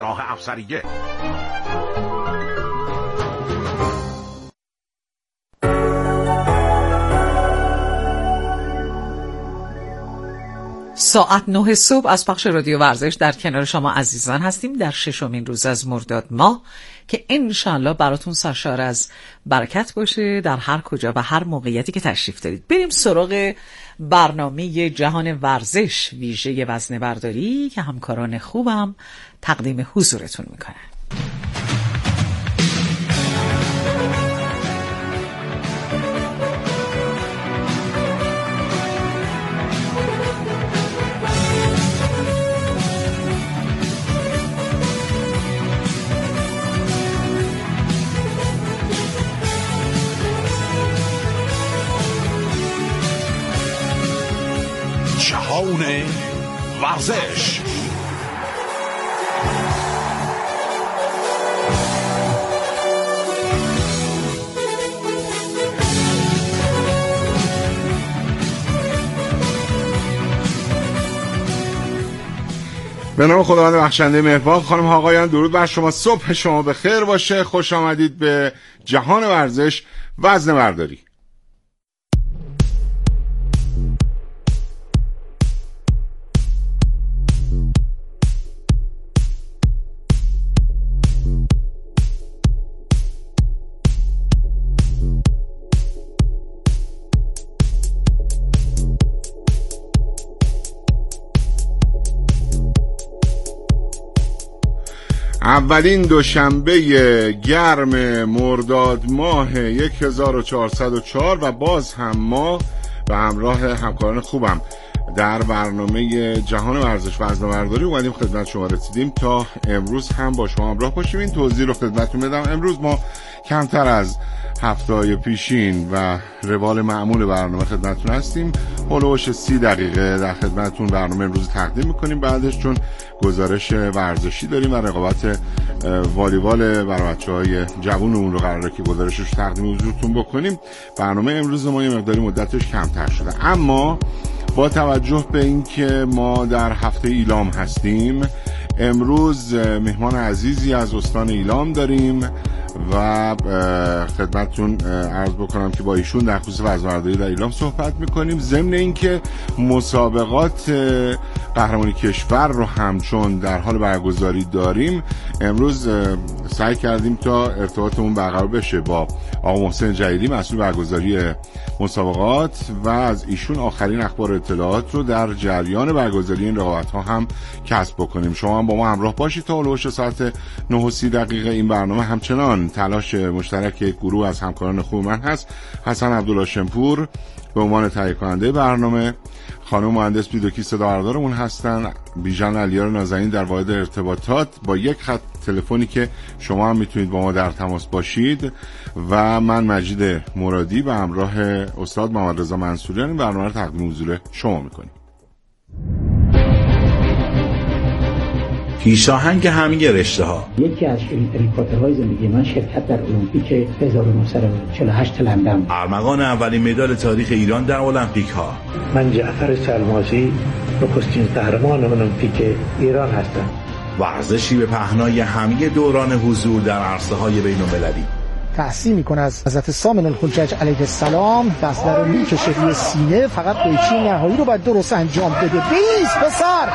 دانشگاه افسریه. ساعت 9 صبح از پخش رادیو ورزش در کنار شما عزیزان هستیم در ششمین روز از مرداد ماه که انشالله براتون سرشار از برکت باشه در هر کجا و هر موقعیتی که تشریف دارید. بریم سراغ برنامه جهان ورزش ویژه وزنه برداری که همکاران خوبم تقدیم حضورتون میکنن. جهان ورزش. به نام خداوند بخشنده مهربان. خانم ها آقایان، درود بر شما، صبح شما به خیر باشه. خوش آمدید به جهان ورزش وزنه برداری. اولین دوشنبه گرم مرداد ماه 1404 و باز هم ما به همراه همکاران خوبم در برنامه جهان ورزش وزنه برداری اومدیم خدمت شما رسیدیم تا امروز هم با شما همراه باشیم. این توضیح رو خدمتتون بدم. امروز ما کمتر از هفته‌های پیشین و روال معمول برنامه خدمتتون هستیم. هولوش 30 دقیقه در خدمتتون برنامه امروز تقدیم میکنیم. بعدش چون گزارش ورزشی داریم و رقابت والیبال برای بچه‌های جوونمون رو قراره که گزارشش تقدیم حضورتون بکنیم، برنامه امروز ما یه مقداری مدتش کمتر شده. اما با توجه به اینکه ما در هفته ایلام هستیم، امروز مهمان عزیزی از استان ایلام داریم و خدمتتون عرض بکنم که با ایشون در خصوص وزنه برداری در ایلام صحبت میکنیم. ضمن اینکه مسابقات قهرمانی کشور رو همچون در حال برگزاری داریم، امروز سعی کردیم تا ارتباطمون برقرار بشه با آقا محسن جلیلی مسئول برگزاری مسابقات و از ایشون آخرین اخبار و اطلاعات رو در جریان برگزاری این رقابت ها هم کسب بکنیم. شما هم با ما همراه باشید تا هولوش ساعت 9:30 دقیقه. این برنامه همچنان تلاش مشترک یک گروه از همکاران خوب من هست. حسن عبدالهاشمپور به عنوان تهیه کننده برنامه، خانم مهندس بیدوکی صدا بردارمون هستن، بیژن علیار نازنین در واحد ارتباطات با یک خط تلفنی که شما هم میتونید با ما در تماس باشید، و من مجید مرادی به همراه استاد محمد رضا منصوریان این برنامه رو تقدیم حضور شما میکنیم. پیشاهنگ همه رشته ها. یکی از ریپورترهای زندگی من شرکت در المپیک 1948 لندن. ارمغان اولین مدال تاریخ ایران در المپیک ها. من جعفر سلمازی نخستین قهرمان المپیک ایران هستم. ورزشی به پهنای همه دوران حضور در عرصه‌های بین‌المللی. تحسین میکنه از حضرت سامن الحجج علیه السلام دست رو میکشه روی سینه، فقط قیچی نهایی رو باید درست انجام بده. بیست پسر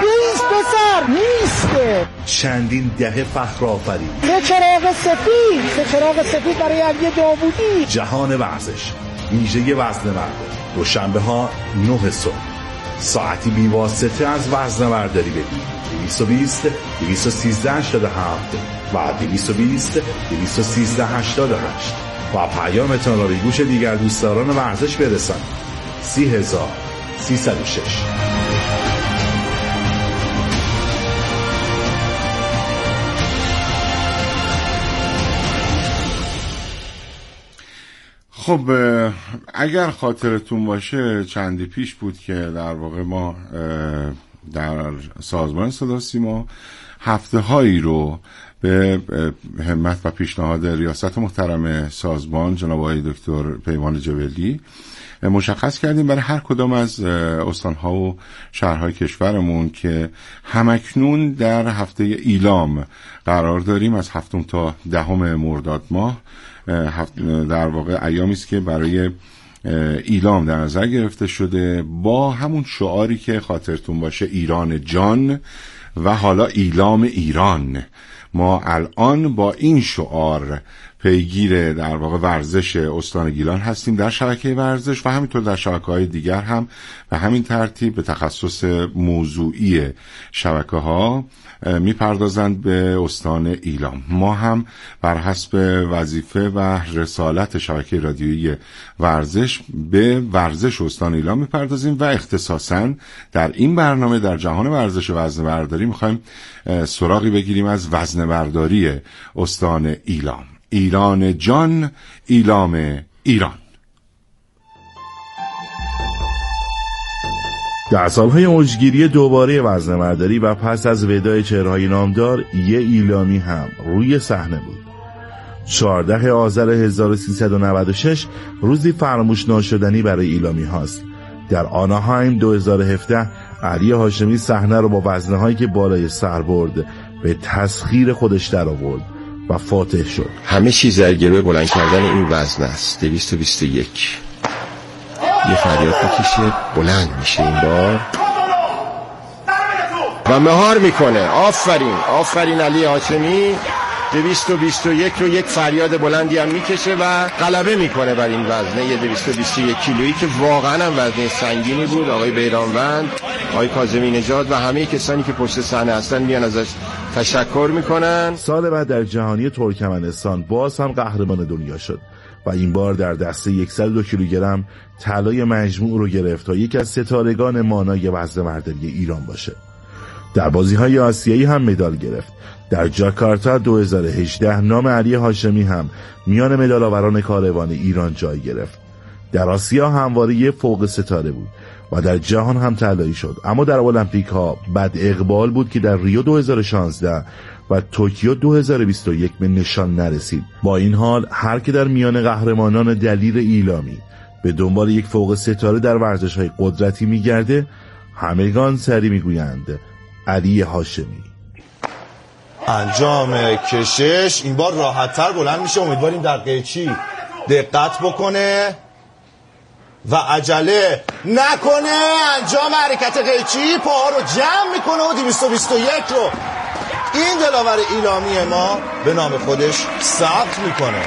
نیسته. چندین دهه فخر آفرین. سه چراغ سفید برای علی داوودی. جهان ورزش ویژه وزنه برداری، دوشنبه ها 9 صبح، ساعتی بی‌واسطه از وزنه برداری بگیرید. 220 213 87 و 220 213 88 و پیامتان را به گوش دیگر دوستداران ورزش برسانید. 30306. خب اگر خاطرتون باشه چندی پیش بود که در واقع ما در سازمان صدا سیما هفته‌هایی رو به همت و پیشنهاد ریاست محترم سازمان جناب آقای دکتر پیمان جبلی مشخص کردیم برای هر کدام از استان‌ها و شهرهای کشورمون که همکنون در هفته ایلام قرار داریم از 7 تا 10 مرداد ماه. در واقع ایامی است که برای ایلام در نظر گرفته شده با همون شعاری که خاطرتون باشه ایران جان و حالا ایلام ایران. ما الان با این شعار پیگیر در واقع ورزش استان گیلان هستیم در شبکه ورزش و همینطور در شبکه‌های دیگر هم به همین ترتیب به تخصص موضوعی شبکه‌ها میپردازند به استان ایلام. ما هم بر حسب وظیفه و رسالت شبکه رادیویی ورزش به ورزش استان ایلام میپردازیم و اختصاصاً در این برنامه در جهان ورزش و وزنه‌برداری میخوایم سراغی بگیریم از وزنه‌برداری استان ایلام. ایران جان، ایلام ایران. در سالهای اوجگیری دوباره وزنه‌برداری و پس از وداع چهره‌های نامدار، یه ایلامی هم روی صحنه بود. 14 آذر 1396 روزی فراموش ناشدنی برای ایلامی هاست. در آناهایم 2017 علی هاشمی صحنه رو با وزنه‌هایی که بالای سر برد به تسخیر خودش در آورد و فاتح شد. همه چیز در گروه بلند کردن این وزن است. 221 یه فریاد میکشه، بلند میشه این بار و مهار میکنه. آفرین علی هاشمی. 221 رو یک فریاد بلندی هم میکشه و غلبه میکنه بر این وزنه 221 کیلویی که واقعا هم وزنه سنگینی بود. آقای بیرانوند، آقای کاظمی نژاد و همه کسانی که پشت صحنه هستن میان ازش تشکر میکنن. سال بعد در جهانی ترکمنستان باز هم قهرمان دنیا شد و این بار در دسته 102 کیلوگرم طلای مجموع رو گرفت تا یکی از ستارگان مانای وزنه‌برداری ایران باشه. در بازی‌های آسیایی هم مدال گرفت. در جاکارتا 2018 نام علی هاشمی هم میان مدال‌آوران کاروان ایران جای گرفت. در آسیا همواره فوق ستاره بود و در جهان هم طلایی شد، اما در المپیک ها بد اقبال بود که در ریو 2016 و توکیو 2021 به نشان نرسید. با این حال هر که در میان قهرمانان دلیر ایلامی به دنبال یک فوق ستاره در ورزش‌های قدرتی میگرده، همگان سری میگویند علی هاشمی. انجام کشش این بار راحت‌تر بلند میشه. امیدواریم در قیچی دقت بکنه و عجله نکنه. انجام حرکت قیچی پاها رو جمع میکنه و 221 رو این دلاور ایلامی ما به نام خودش ثبت میکنه.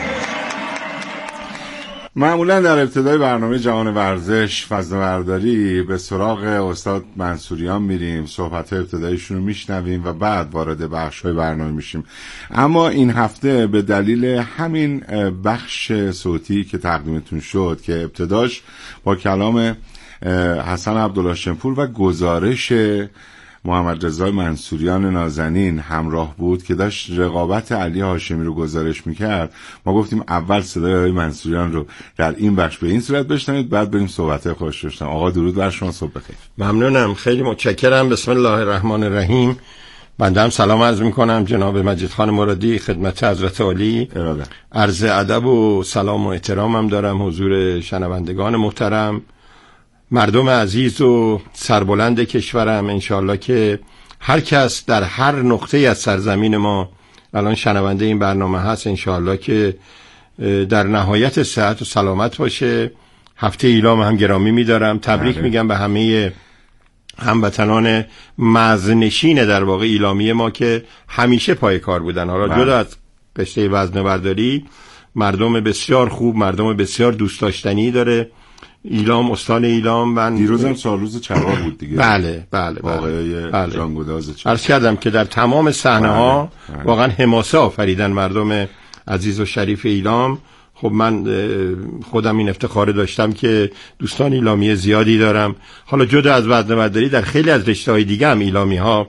معمولا در ابتدای برنامه جهان ورزش وزنه‌برداری به سراغ استاد منصوریان میریم، صحبت ابتدایشون رو میشنویم و بعد وارد بخش‌های برنامه میشیم. اما این هفته به دلیل همین بخش صوتی که تقدیمتون شد که ابتداش با کلام حسن عبدالهاشمپور و گزارش محمد رضا منصوریان نازنین همراه بود که داشت رقابت علی هاشمی رو گزارش میکرد، ما گفتیم اول صدای آقای منصوریان رو در این بخش به این صورت بشنوید، بعد بریم صحبت خوش داشتم. آقا درود بر شما، صبح بخیر. ممنونم، خیلی متشکرم. بسم الله الرحمن الرحیم. بنده هم سلام عرض میکنم جناب مجید خان مرادی خدمت حضرت عالی. عرض ادب و سلام و احترامم دارم حضور شنوندگان محترم، مردم عزیز و سربلند کشورم. انشاءالله که هر کس در هر نقطه از سرزمین ما الان شنونده این برنامه هست، انشاءالله که در نهایت صحت و سلامت باشه. هفته ایلام هم گرامی می‌دارم، تبریک میگم به همه هموطنان مرزنشین در واقع ایلامی ما که همیشه پای کار بودن. حالا جدا از قشته وزنه‌برداری، مردم بسیار خوب، مردم بسیار دوست داشتنی داره ایلام، استان ایلام. و دیروز هم سالروز چرا بود دیگه. بله. جانگداز چرا. عرض کردم که در تمام صحنه ها واقعا حماسه آفریدن مردم عزیز و شریف ایلام. خب من خودم این افتخار داشتم که دوستان ایلامی زیادی دارم. حالا جدا از وزنه‌برداری در خیلی از رشته‌های دیگه هم ایلامی ها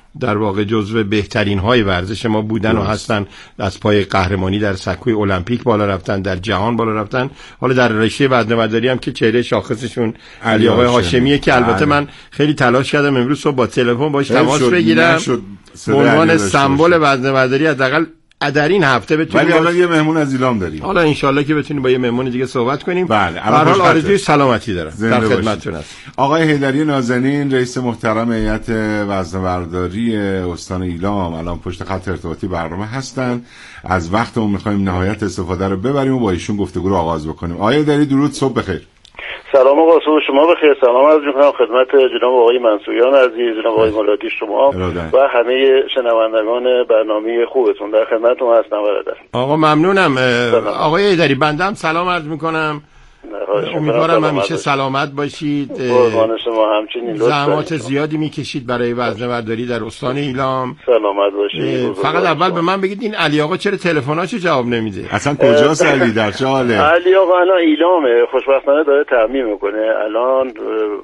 در واقع جزو بهترین های ورزش ما بودن و هستن. از پای قهرمانی در سکوی المپیک بالا رفتن، در جهان بالا رفتن. حالا در رشته وزنه‌برداری هم که چهره شاخصشون علی آقای هاشمیه که البته من خیلی تلاش کردم امروز صبح با تلفن باهاش تماس بگیرم به عنوان سمبل وزنه‌برداری حداقل در این هفته بتونیم. ولی الان یه مهمون از ایلام داریم. حالا انشالله که بتونیم با یه مهمون دیگه صحبت کنیم. بله. به هر حال آرزوی سلامتی دارم. در خدمتتون هستم. آقای حیدری نازنین رئیس محترم هیئت وزنه‌برداری استان ایلام الان پشت خط ارتباطی برنامه هستن. از وقتمون می‌خوایم نهایت استفاده رو ببریم و با ایشون گفتگو رو آغاز بکنیم. آقای حیدری درود، صبح بخیر. سلام آقا، صبح شما بخیر. سلام عرض می‌کنم خدمت جناب آقای منصوریان عزیز، جناب آقای مرادی شما و همه شنوندگان برنامه خوبتون. در خدمتتون هستم برادر. آقا ممنونم. آقای حیدری بنده سلام عرض می‌کنم. امیدوارم همیشه سلامت باشید. قربان شما همچنین. زحمات زیادی میکشید برای وزنه‌برداری در استان ایلام. سلامت باشید. فقط اول به من بگید این علی آقا چرا تلفناشو جواب نمیده؟ اصلا کجاست علی؟ در چه حاله؟ علی آقا الان ایلامه، خوشبختانه داره ترمیم میکنه. الان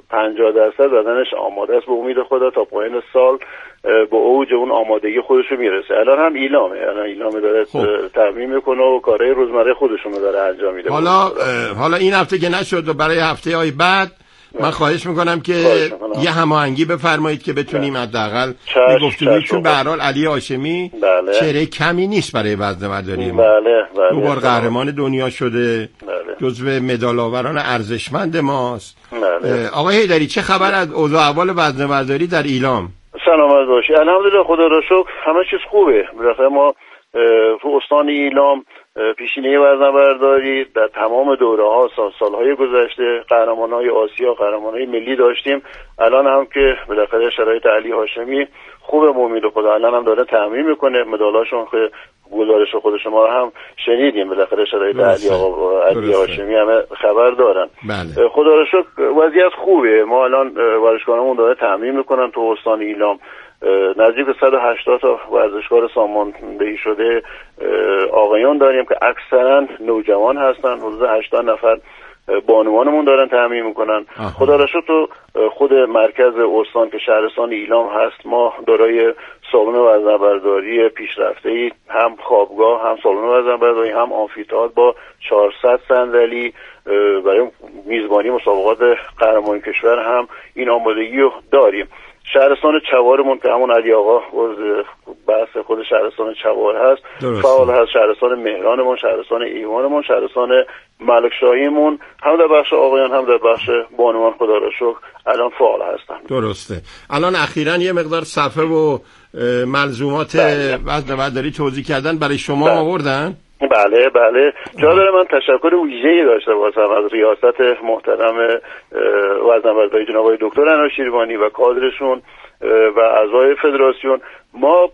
50% بدنش آماده است، به امید خدا تا پایان سال با اوج اون آمادگی خودش رو میرسه. الان هم ایلامه داره ترمیم میکنه و کارهای روزمره خودشون رو داره انجام میده. حالا این هفته که نشد و برای هفته‌های بعد من خواهش میکنم که یه هماهنگی بفرمایید که بتونیم حداقل گفتگوی، چون به هر حال علی هاشمی چهره کمی نیست برای وزنه‌برداری ما. دو بار قهرمان دنیا شده، جزو مدال آوران ارزشمند ماست. آقای حیدری چه خبر از اوضاع احوال وزنه‌برداری در ایلام؟ سلامت باشی. الحمدلله خدا را شکر همه چیز خوبه. بالاخره ما تو استان ایلام پیشینه وزنه‌برداری در تمام دوره‌ها سال‌های گذشته قهرمان‌های آسیا، قهرمان‌های ملی داشتیم. الان هم که بالاخره شرایط علی هاشمی خوبه، به امید خدا الان هم داره تمرین میکنه. مدالاشون که گزارش خود شما رو هم شنیدیم، بالاخره شرایط علی هاشمی همه خبر دارن. بله. خدا رو شکر وضعیت خوبه. ما الان ورزشکارمون داره تمرین میکنن تو استان ایلام. نزدیک 180 تا ورزشکار ساماندهی شده آقایان داریم که اکثرا نوجوان هستن. حدود 80 نفر بانوانمون دارن تامین میکنن. خدا را شکر تو خود مرکز استان که شهرستان ایلام هست ما دارای سالن وزنه‌برداری پیشرفته‌ای، هم خوابگاه، هم سالن وزنه‌برداری، هم آمفی‌تئاتر با 400 صندلی برای میزبانی مسابقات قهرمان کشور هم این آمادگی رو داریم. شهرستان چوارمون که همون علی آقا بحث خود شهرستان چوار هست فعال هست. شهرستان مهرانمون، شهرستان ایوانمون، شهرستان ملکشاهیمون هم در بخش آقایان هم در بخش بانوان خدا را شکر الان فعال هستن. درسته. الان اخیراً یه مقدار صفحه و ملزومات وزنه‌برداری توزیع کردن برای شما آوردن؟ بله بله. جا داره من تشکر ویژه‌ای داشته باشم از ریاست محترم وزنه‌برداری جناب آقای دکتر انار شیروانی و کادرشون و اعضای فدراسیون. ما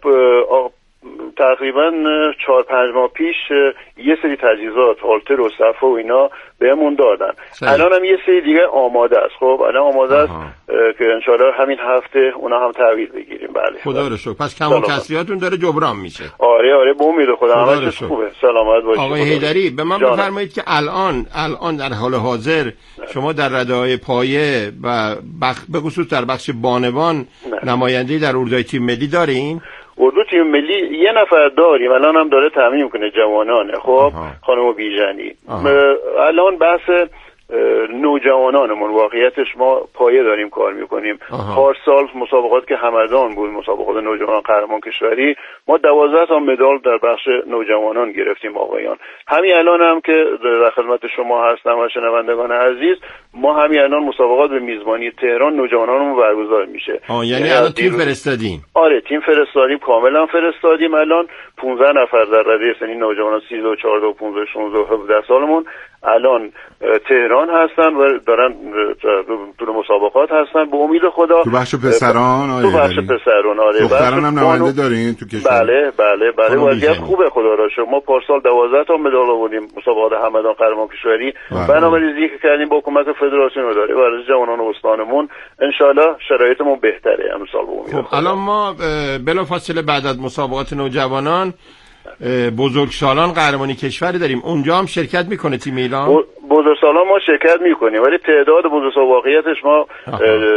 تقریبا 4-5 ماه پیش یه سری تجهیزات هالتر و صفحه و اینا بهمون دادن. الان هم یه سری دیگه آماده است. خب الان آماده است که انشالله همین هفته اونا هم تحویل بگیریم. بله خدا رو شکر. پس کم و کسریاتون داره جبران میشه. آره به امید خدا همه چیز خوبه. سلامت باشید. آقای حیدری به من بفرمایید که الان در حال حاضر شما در رده‌های پایه و به خصوص در بخش بانوان نماینده‌ای در اردوی تیم ملی دارین؟ اردو تیم ملی یه نفر داریم الان هم داره تامین میکنه جوانانه. خب خانم بیژنی. الان بحث نوجوانانمون واقعیتش ما پایه داریم کار میکنیم. پارسال مسابقات که همدان بود، مسابقات نوجوان قهرمان کشوری، ما 12 تا مدال در بخش نوجوانان گرفتیم آقایان. همین الان هم که در خدمت شما هستم و شنوندگان عزیز، ما همین الان مسابقات به میزبانی تهران نوجوانانمون برگزار میشه. یعنی الان تیم فرستادیم؟ آره تیم فرستادیم، کاملا فرستادیم. الان 15 نفر در رده سنی نوجوانان 13 14 15 16 17 سالمون الان تهران هستن و دارن تو مسابقات هستن. به امید خدا تو بخش پسران تو بخش پسران دختران هم نماینده دارین تو کشور؟ بله وضعیت خوبه خدا را شکر. ما پارسال 12 تا مدال آوردیم مسابقات همدان قهرمان کشوری. برنامه‌ریزی که کردیم با کمک فدراسیون اداره ورزش جوانان استانمون ان شاءالله شرایطمون بهتره امسال. به امید خب الان ما بلافاصله بعد از مسابقات نوجوانان بزرگسالان قهرمانی کشوری داریم. اونجا هم شرکت میکنه تیم ایلام؟ بزرگسالان ما شرکت میکنیم ولی تعداد بزرگسال واقعیتش ما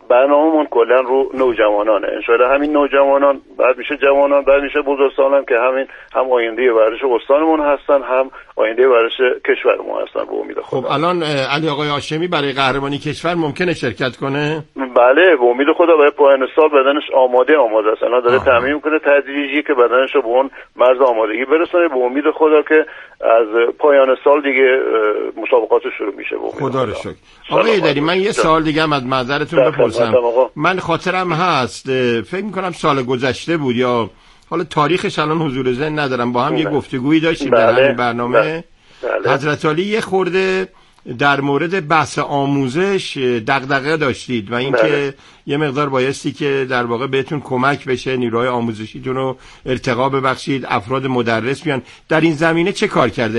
برنامه‌مون کلا رو نوجوانانه. انشالله همین نوجوانان بعد میشه جوانان، بعد میشه بزرگسالان که همین هم آینده ورزش استانمون هستن، هم آینده ورزش کشورمون هستن به امید خدا. خب الان علی آقای هاشمی برای قهرمانی کشور ممکنه شرکت کنه؟ بله به امید خدا برای پایان سال بدنش آماده است. الان داره تمرین میکنه تدریجی که بدنش رو به اون مرز آمادگی برسونه. به امید خدا که از پایان سال دیگه مسابقات شروع میشه. خدا رو شکر. آقای داری من یه سوال دیگه هم از معذرتون بپرسم. من خاطرم هست فکر میکنم سال گذشته بود یا حالا تاریخش الان حضور ذهن ندارم، با هم یه گفتگویی داشتیم در همین برنامه. حضرت علی یه خورده در مورد بحث آموزش دغدغه داشتید و اینکه یه مقدار بایستی که در واقع بهتون کمک بشه، نیروهای آموزشیتون رو ارتقا ببخشید، افراد مدرس بیان. در این زمینه چه کار کرده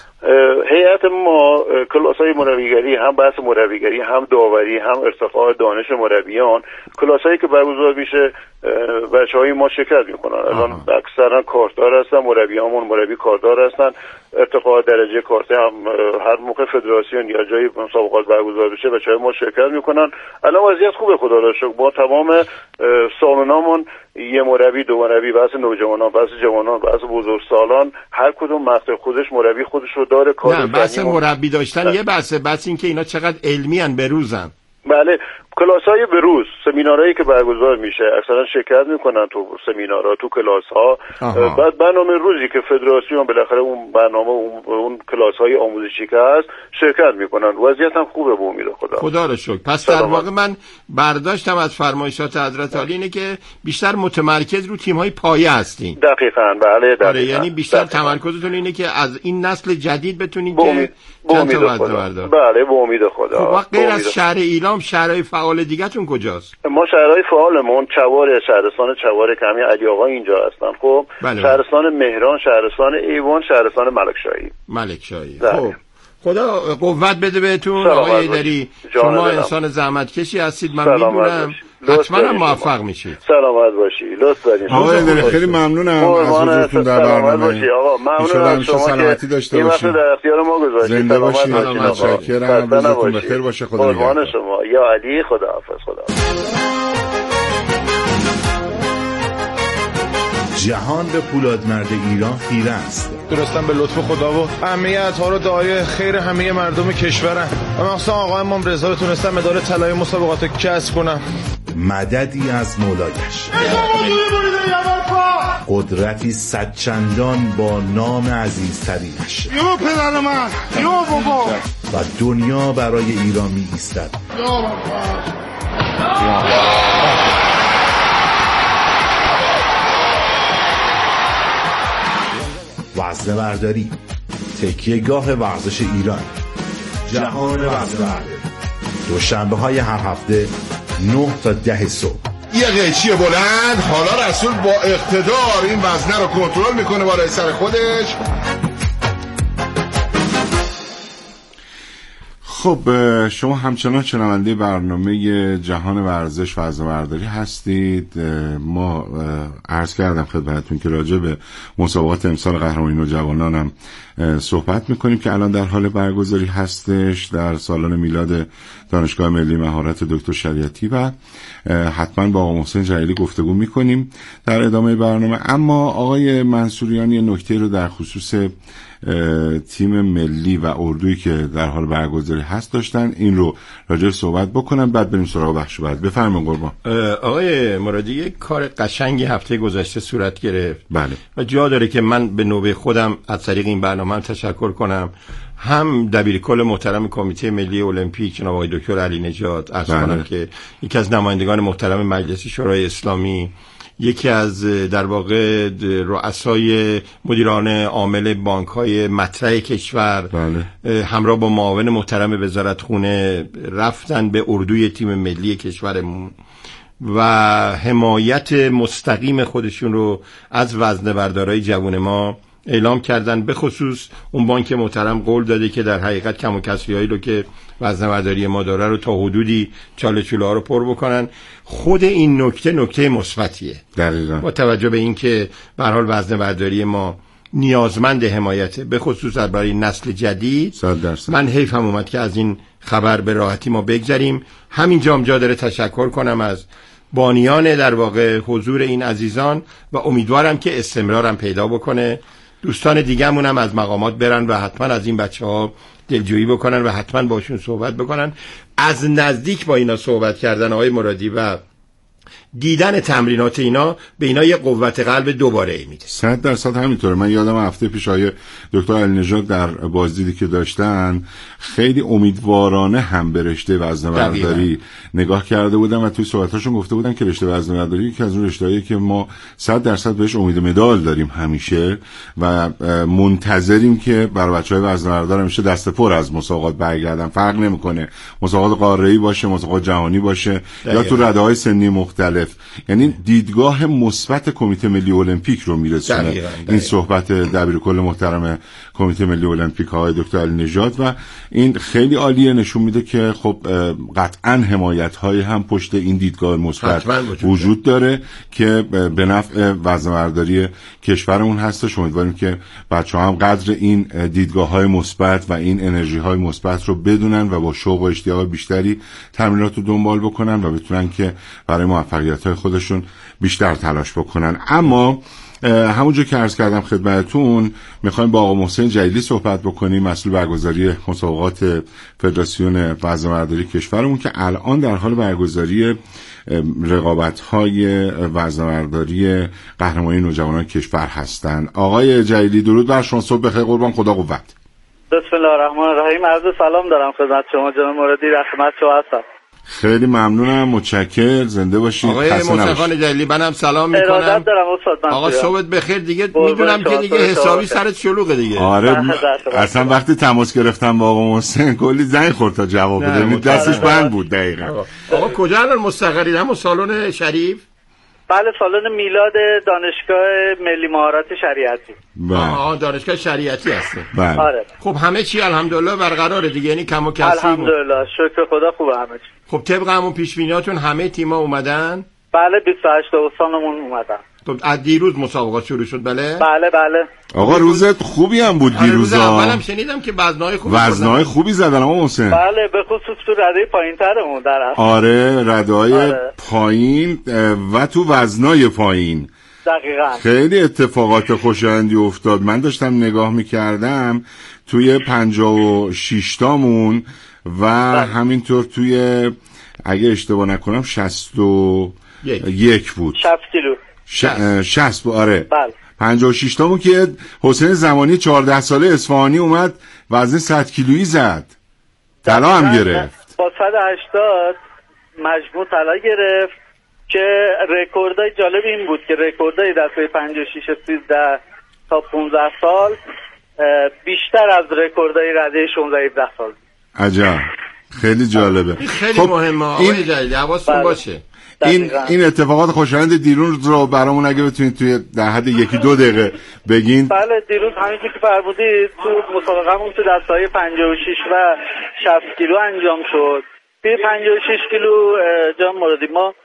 هیئت ما؟ کلاس‌های مربیگری، هم بحث مربیگری، هم داوری، هم ارتقاء دانش مربیان، کلاس‌هایی که برگزار میشه بچه‌های ما شرکت میکنن. الان اکثرا کاردار هستن، مربیامون مربی کاردار هستن. ارتقاء درجه کارته هم هر موقع فدراسیون یا جایی مسابقات برگزار بشه بچه‌های ما شرکت میکنن. الان وضعیت خوبه خدا رو شکر. با تمام سالنامون یه مربی، دو مربی، بحث نوجوانان، بحث جوانان، بحث بزرگسالان، هر کدوم مقطع خودش مربی خودش رو داره. کار نه بحث مربی داشتن یه بحث این که اینا چقدر علمی ان بروزن. بله کلاس‌های بروز، سمینارهایی که برگزار میشه اکثرا شرکت میکنن تو سمینارها، تو کلاس‌ها. بعد برنامه روزی که فدراسیون بالاخره اون برنامه اون کلاس‌های آموزشی که هست شرکت میکنن. وضعیت هم خوبه به امید خدا رو شکر. پس در واقع من برداشتم از فرمایشات حضرت علی اینه که بیشتر متمرکز رو تیم‌های پایه هستین. دقیقاً بله دقیقاً. یعنی بیشتر تمرکزتون اینه که از این نسل جدید بتونین که چند تا وزنه. بله به امید خدا. خب غیر از شهر ایلام شهرهای فعال دیگه‌تون کجاست؟ ما شهرهای فعالمون چوار، شهرستان چوار که همین علی آقا اینجا هستن. خب شهرستان مهران، شهرستان ایوان، شهرستان ملکشاهی. خب خدا قوت بده بهتون آقای دری. شما انسان زحمتکشی هستید، من میدونم حتما هم موفق میشید. سلامت باشی. لطف دارید آقای دری. خیلی ممنونم از حضورتون در برنامه. ممنون از شما سلامتی داشته باشید. در اختیار ما گذاشتید. زنده باشید. متشکرم. روزتون بخیر باشه. خدا نگهدار شما. یا علی خداحافظ. جهان به پولادمرد ایران خیره است. درستم به لطف خدا و اهمیت ها رو دعای خیر همه مردم کشورم و مخصوصا آقای امام رضا رو تونستم مدال طلای مسابقات کسب کنم. مددی از مولایش، قدرتی صدچندان با نام عزیزترینش. یو پدر من، یو بابا. و دنیا برای ایران می ایستد. وزنه برداری، تکیه گاه ورزش ایران، جهان وزنه برداری، دوشنبه های هر هفته 9 تا 10 صبح. یه قیچی بلند. حالا رسول با اقتدار این وزنه رو کنترل میکنه بالای سر خودش. خب شما همچنان شنونده برنامه جهان ورزش و وزنه برداری هستید. ما عرض کردم خدمتتون که راجع به مسابقات امسال قهرمانی نوجوانان هم صحبت میکنیم که الان در حال برگزاری هستش در سالن میلاد دانشگاه ملی مهارت دکتر شریعتی و حتما با آقا محسن جلیلی گفتگو میکنیم در ادامه برنامه. اما آقای منصوریان یه نکته رو در خصوص تیم ملی و اردویی که در حال برگزاری هست داشتن، این رو راجع صحبت بکنن، بعد بریم سراغ بخش بعد. بفرمایید قربان. آقای مرادی یک کار قشنگی هفته گذشته صورت گرفت. بله. و جا داره که من به نوبه خودم از طریق این برنامه تشکر کنم. هم دبیرکل محترم کمیته ملی المپیک جناب آقای دکتر علی نجات عرض کنم که یکی از نمایندگان محترم مجلس شورای اسلامی، یکی از در واقع رؤسای مدیران عامل بانک‌های مطرح کشور، همراه با معاون محترم وزارت خونه رفتن به اردوی تیم ملی کشورمون و حمایت مستقیم خودشون رو از وزنه بردارای جوان ما اعلام کردن. به خصوص اون بانک محترم قول داده که در حقیقت کم و کسری‌هایی رو که وزنه برداری ما داره رو تا حدودی چاله چوله ها رو پر بکنن. خود این نکته مثبتیه دقیقاً با توجه به این که به هر حال وزنه برداری ما نیازمند حمایته، به خصوص برای نسل جدید. 100%. من حیفم اومد که از این خبر به راحتی ما بگذاریم. همینجا جا داره تشکر کنم از بانیان در واقع حضور این عزیزان و امیدوارم که استمرارم پیدا بکنه. دوستان دیگه‌مون هم از مقامات برن و حتما از این بچه‌ها دلجویی بکنن و حتما باشون صحبت بکنن. از نزدیک با اینا صحبت کردن آقای مرادی و دیدن تمرینات اینا به اینا یه قوت قلب دوباره میده. 100% همینطوره. من یادم هفته پیش آیه دکتر علی نژاد در بازدیدی که داشتن خیلی امیدوارانه هم به رشته وزنه‌برداری نگاه کرده بودن و توی صحبتاشون گفته بودن که رشته وزنه‌برداری یکی از اون رشته‌ایه که ما 100% بهش امید مدال داریم همیشه و منتظریم که برای بچه‌های وزنه‌بردار همیشه دست پر از مسابقات برگردن. فرق نمی‌کنه مسابقات قاره‌ای باشه، مسابقات جهانی باشه یا تو رده‌های سنی مختلف. یعنی دیدگاه مثبت کمیته ملی المپیک رو میرسونه این صحبت دبیرکل محترم کمیته ملی المپیک آقای دکتر علی نژاد و این خیلی عالیه. نشون میده که خب قطعاً حمایت‌های هم پشت این دیدگاه مثبت وجود داره که به نفع وزنه‌برداری کشورمون هستش. امیدواریم که بچه‌ها هم قدر این دیدگاه‌های مثبت و این انرژی‌های مثبت رو بدونن و با شوق و اشتیاق بیشتری تمرینات رو دنبال بکنن و بتونن که برای موفقیت‌های خودشون بیشتر تلاش بکنن. اما همونجور که عرض کردم خدمتتون میخوایم با آقا محسن جلیلی صحبت بکنیم، مسئول برگزاری مسابقات فدراسیون وزنه‌برداری کشورمون که الان در حال برگزاری رقابت‌های وزنه‌برداری قهرمانی نوجوانان کشور هستن. آقای جلیلی درود بر شما، صبح بخیر قربان، خدا قوت. بسم الله الرحمن الرحیم. عرض سلام دارم خدمت شما جناب مرادی، در خدمت شما هستم. خیلی ممنونم، متشکر، زنده باشید. آقای مصطفی جلیلی منم سلام میکنم. ارادت دارم استاد. آقا صبحت بخیر. دیگه میدونم که دیگه حسابی سرت شلوغه دیگه. آره اصلا وقتی تماس گرفتم با آقا محسن کلی زنگ خورد تا جواب بده، دستش بند بود. دقیقاً آقا کجا الان مستقرید؟ همون سالن شریف؟ بله سالن میلاد دانشگاه ملی مهارت شریعتی. آها دانشگاه شریعتی هسته. بله. آره. خب همه چی الحمدلله برقراره دیگه، یعنی کم و کسری الحمدلله شکر خدا خوبه همه چی. خب طبق همون پیش بینیاتون همه تیم‌ها اومدن؟ بله 28 استانمون اومدن. خب از دیروز مسابقات شروع شد. بله بله. آقا روز خوبی هم بود دیروزا. اولم شنیدم که وزنهای خوبی زدن آقا محسن. بله به خصوص تو رده پایین‌ترمون در اصل. آره رده‌های پایین و تو وزنای پایین. دقیقاً. خیلی اتفاقات خوشایندی افتاد. من داشتم نگاه می‌کردم توی 56 تامون و همینطور توی اگه اشتباه نکنم 61 بود. 60 کیلو. 60 بود. آره. بله. 56 تامون که حسین زمانی 14 ساله اصفهانی اومد وزن 100 کیلویی زد. طلا هم گرفت. با 180 مجموع طلا گرفت که رکوردای جالب این بود که رکوردای دفعه 56 13 تا 15 سال بیشتر از رکوردای رده 16 17 سال. عجب. خیلی جالبه. خیلی مهمه آقای جلیلی، حواستون باشه. این اتفاقات خوشایند دیروز رو برامون اگه بتونید توی در حد 1-2 دقیقه بگین. بله دیروز همینجوری که فرمودید تو مسابقه‌مون تو دسته‌های 56 و 60 کیلو انجام شد. توی 56 کیلو جان مرادی ما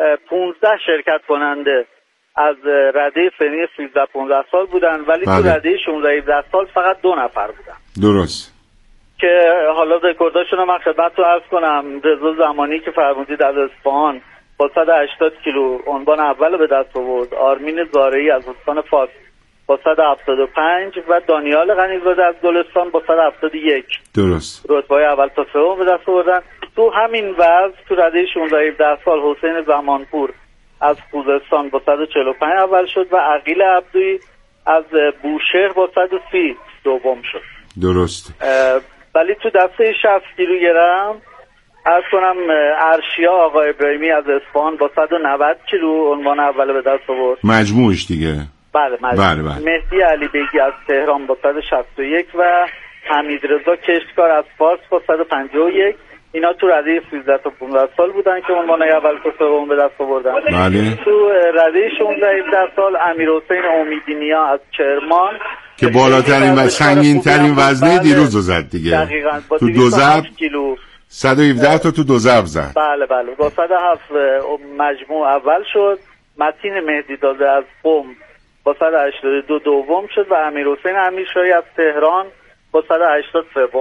15 شرکت کننده از رده سنی 13-15 سال بودن ولی تو رده 16-17 سال فقط 2 نفر بودن. درست. که حالا رکورداشون من خدمتتون عرض کنم. رضا زمانی که فرمودید از اصفهان با 180 کیلو عنوان اول به دست آورد. آرمین زارعی از استان فاس با 175 و دانیال غنیزاده از گلستان با 171. درست. رتبه‌های اول تا سوم به دست آوردن. تو همین وزن تو رده 16-17 سال حسین زمانپور از خوزستان با 145 اول شد و عقیل عبدویی از بوشهر با 130 دوم شد. درست. ولی تو دسته 60 کیلوگرم عرض کنم ارشیا آقا ابراهیمی از اصفهان با 190 کیلو عنوان اول به دست آورد. مجموعش دیگه. بله. مهدی علی بیگی از تهران با 161 و حمید رضا کشتکار از فارس با 151. اینا تو رده 13 تا 15 سال بودن که عنوان اول و سوم به دست آوردن. بله. تو رده 16-17 سال امیر حسین امیدینیا از کرمان که بالاترین و سنگین‌ترین وزنه دیروز رو زد دیگه. دقیقاً. تو 2 ضرب کیلو 117 تا تو 2 ضرب زد. بله با 107 مجموع اول شد. متین مهدی داده از قم با 182 دوم شد و امیر حسین امیرشاهی از تهران با 180 سوم شد.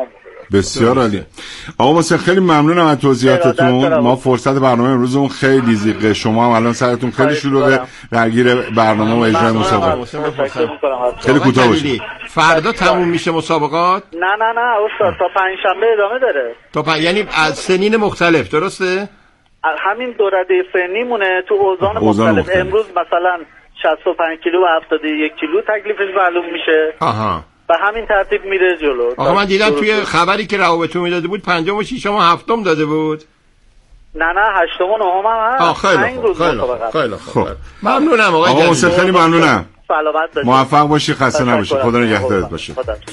بسیار عالی. آقا محسن خیلی ممنونم از توضیحاتتون. ما فرصت برنامه امروزمون خیلی زیقه، شما هم الان سرتون خیلی شلوغه درگیر برنامه و اجرای مسابقات. خیلی کوتاه باشید. فردا تموم میشه مسابقات؟ نه استاد، تا پنجشنبه ادامه داره. یعنی از سنین مختلف، درسته؟ همین دو رده سنی مونه تو اوزان مختلف. امروز مثلا 65 کیلو و 71 کیلو تکلیفش معلوم میشه. آها. و همین ترتیب میره جلو. آقا من دیدم توی خبری که روابطون میداده بود 5م و 6م و 7م داده بود. نه 8م و 9م هم هست. خیلی خوب. ممنونم آقا محسن، خیلی ممنونم. سلامت باشید. موفق باشی، خسته نباشی. خدا نگهدارت باشه.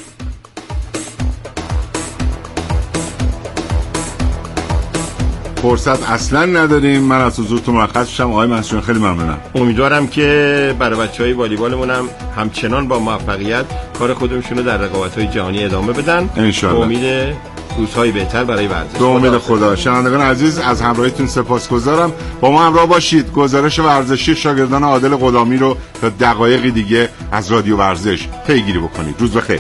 فرصت اصلا نداریم. من از حضورتون مرخص شدم. آقای منصور خیلی ممنونم. امیدوارم که برای بچهای والیبالمون هم همچنان با موفقیت کار خودشونو در رقابت‌های جهانی ادامه بدن. ان شاءالله. امید روزهای بهتر برای ورزش. به امید خدا. شنوندگان عزیز از همراهیتون سپاسگزارم. با ما همراه باشید. گزارش ورزشی شاگردان عادل غلامی رو تا دقایقی دیگه از رادیو ورزش پیگیری بکنید. روز بخیر.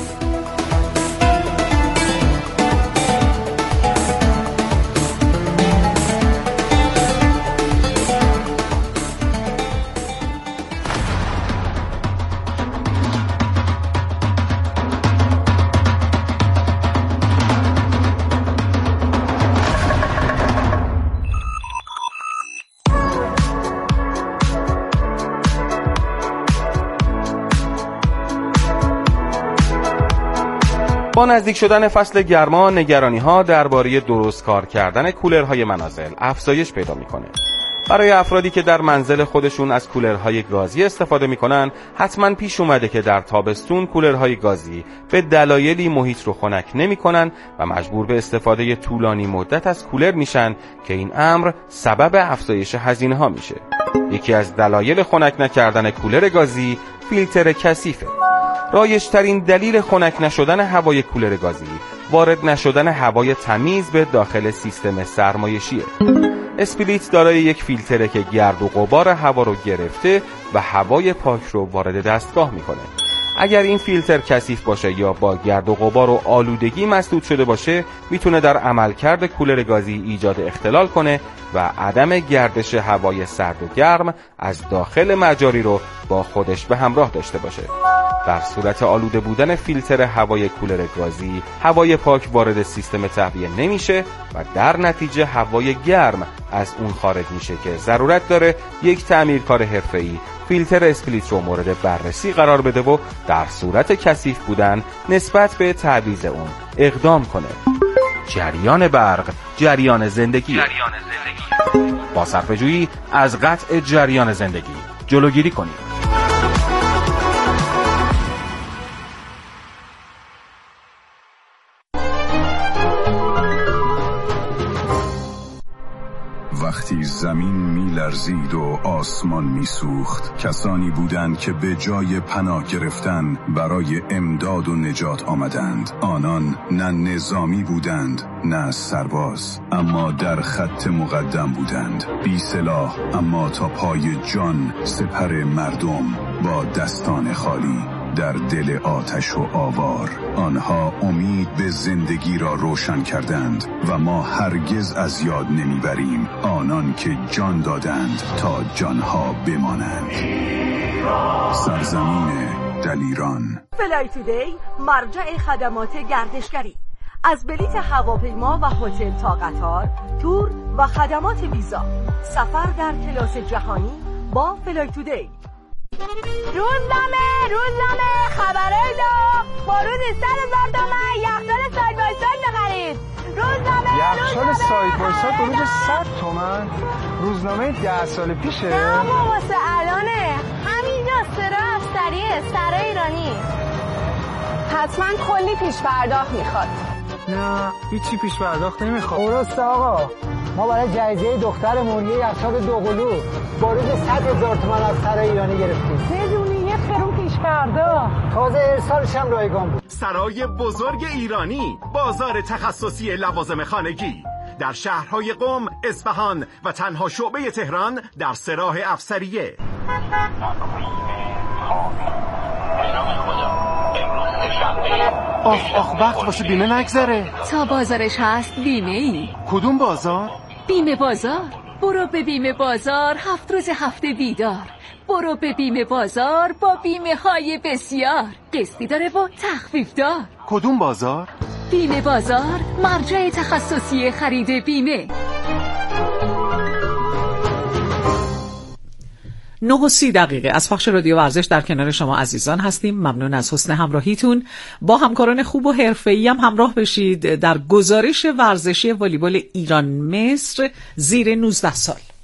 با نزدیک شدن فصل گرما، نگرانی‌ها درباره درست کار کردن کولرهای منازل افزایش پیدا می‌کنه. برای افرادی که در منزل خودشون از کولرهای گازی استفاده می‌کنن، حتما پیش اومده که در تابستون کولرهای گازی به دلایلی محیط رو خنک نمی‌کنن و مجبور به استفاده طولانی مدت از کولر میشن که این امر سبب افزایش هزینه‌ها میشه. یکی از دلایل خنک نکردن کولر گازی فیلتر کثیفه. رایج‌ترین دلیل خنک نشدن هوای کولر گازی وارد نشدن هوای تمیز به داخل سیستم سرمایشیه. اسپلیت دارای یک فیلتره که گرد و غبار هوا رو گرفته و هوای پاک رو وارد دستگاه میکنه. اگر این فیلتر کثیف باشه یا با گرد و غبار و آلودگی مسدود شده باشه، میتونه در عملکرد کولر گازی ایجاد اختلال کنه و عدم گردش هوای سرد و گرم از داخل مجاری رو با خودش به همراه داشته باشه. در صورت آلوده بودن فیلتر هوای کولر گازی، هوای پاک وارد سیستم تهویه نمیشه و در نتیجه هوای گرم از اون خارج میشه که ضرورت داره یک تعمیرکار حرفه‌ای فیلتر اسپلیت رو مورد بررسی قرار بده و در صورت کثیف بودن نسبت به تعویض اون اقدام کنه. جریان برق، جریان زندگی. با صرفه‌جویی از قطع جریان زندگی جلوگیری کنید. وقتی زمین می‌لرزید و آسمان می‌سوخت، کسانی بودند که به جای پناه گرفتن برای امداد و نجات آمدند. آنان نه نظامی بودند نه سرباز، اما در خط مقدم بودند، بی سلاح اما تا پای جان سپر مردم با دستان خالی در دل آتش و آوار. آنها امید به زندگی را روشن کردند و ما هرگز از یاد نمیبریم آنان که جان دادند تا جانها بمانند. سرزمین دلیران. فلای تودی مرجع خدمات گردشگری، از بلیت هواپیما و هتل تا قطار، تور و خدمات ویزا. سفر در کلاس جهانی با فلای تودی. روزنامه خبرای داغ با روزی 100,000 تومان یخچال ساید بای ساید بخرید. یخچال ساید بای ساید با روز 100 تومان؟ روزنامه 10 سال پیشه؟ نه بابا، واسه الانه. همینجا سرا افسریه، سرای ایرانی. حتما کلی پیش پرداخت میخواد. نه هیچی پیش پرداخت نمیخواد. درسته آقا، ما برای جایزه دخترمون یه یخچال دوقلو با روز 100,000 تومان از سرای ایرانی گرفتیم بدون یه قرون پیش پرداخت. تازه ارسالش هم رایگان بود. سرای بزرگ ایرانی، بازار تخصصی لوازم خانگی در شهرهای قم، اصفهان و تنها شعبه تهران در سراح افسریه. امروز آخ وقت واسه بیمه نگذره. تا بازارش هست بیمه ای. کدوم بازار؟ بیمه بازار. برو به بیمه بازار 7 روز هفته بیدار. برو به بیمه بازار با بیمه های بسیار. قسطی داره و تخفیف دار. کدوم بازار؟ بیمه بازار، مرجع تخصصی خرید بیمه. 9:30 از پخش رادیو ورزش در کنار شما عزیزان هستیم. ممنون از حسن همراهیتون. با همکاران خوب و حرفه‌ای هم همراه بشید در گزارش ورزشی والیبال ایران مصر زیر 19 سال.